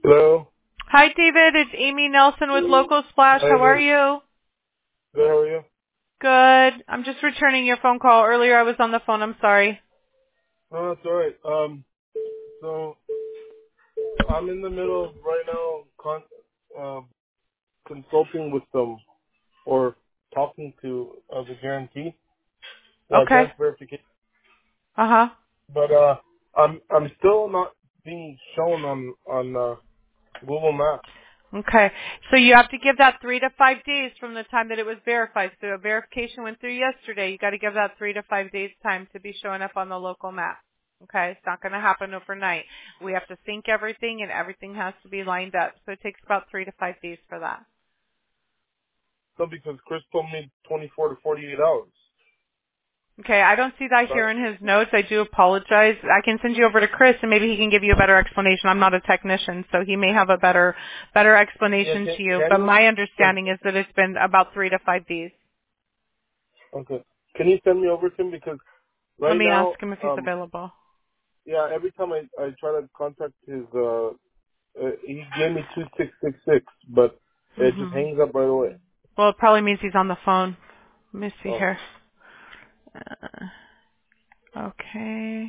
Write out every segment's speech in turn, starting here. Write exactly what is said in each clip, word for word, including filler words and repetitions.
Hello. Hi, David. It's Amy Nelson with Local Splash. How you How are doing? you? Good. How are you? Good. I'm just returning your phone call. Earlier I was on the phone. I'm sorry. No, that's all right. Um, so I'm in the middle of right now con- uh, consulting with them or talking to uh, the guarantee, the Okay. advanced verification. Uh-huh. But uh, I'm I'm still not being shown on on uh, Google Maps. Okay. So you have to give that three to five days from the time that it was verified. So a verification went through yesterday. You got to give that three to five days time to be showing up on the local map. Okay. It's not going to happen overnight. We have to sync everything and everything has to be lined up. So it takes about three to five days for that. So because Chris told me twenty-four to forty-eight hours. Okay, I don't see that here But in his notes. I do apologize. I can send you over to Chris and maybe he can give you a better explanation. I'm not a technician, so he may have a better better yeah, explanation can, to you. can But you? my Can, understanding is that it's been about three to five days. okay. Can you send me over to him because Let right me ask now, him if he's um, available. yeah, every time I I try to contact his uh Uh, he gave me two six six six, but it just Mhm. hangs up right away. Well, it probably means he's on the phone. Let me see Oh, here. Uh, okay.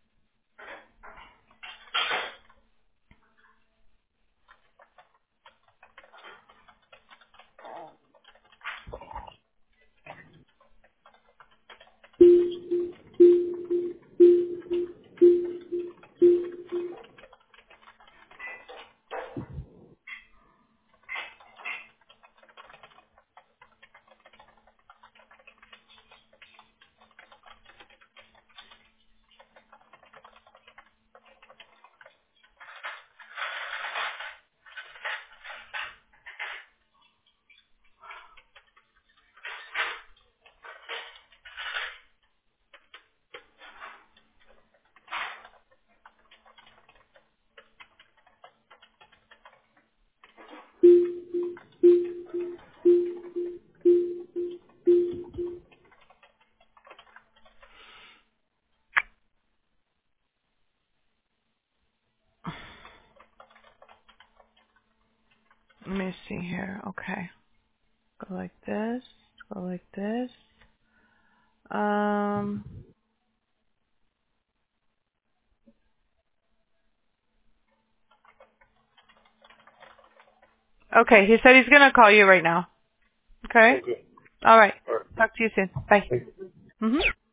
Let me see here. Okay. Go like this. Go like this. Um. Okay. He said he's gonna call you right now. Okay. okay. All right. All right. Talk to you soon. Bye. Thank you. Mhm.